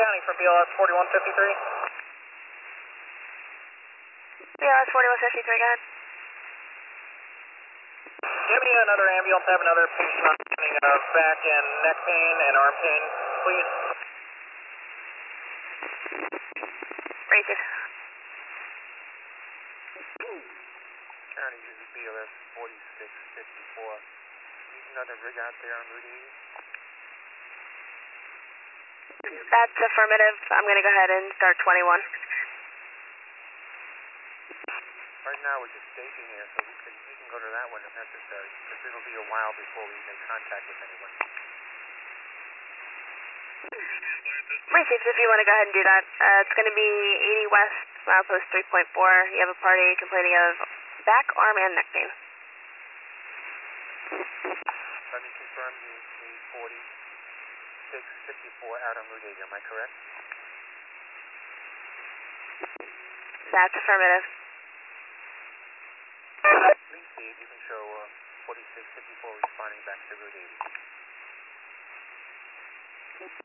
County for BLS 4153. BLS 4153, go ahead. Give me another ambulance, have another patient on back and neck pain and arm pain, please. Rated. County uses BLS 4654. Need another rig out there on Route 80? That's affirmative. I'm going to go ahead and start 21. Right now we're just staging here, so we can go to that one if necessary, because it'll be a while before we make contact with anyone. Received if you want to go ahead and do that. It's going to be 80 West, milepost 3.4. You have a party complaining of back, arm, and neck pain. Let me confirm you need 4654 out on Route 80, am I correct? That's affirmative. Please see if you can show 4654 responding back to Route 80.